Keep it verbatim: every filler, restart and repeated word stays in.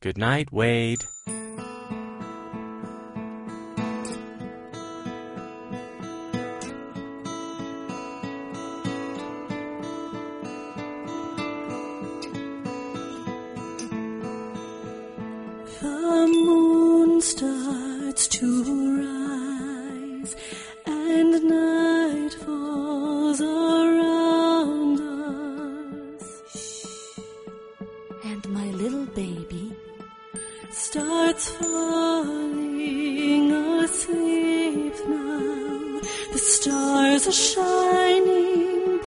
Good night, Wade. The moon starts to rise and night falls around us. And my little baby starts falling asleep now. The stars are shining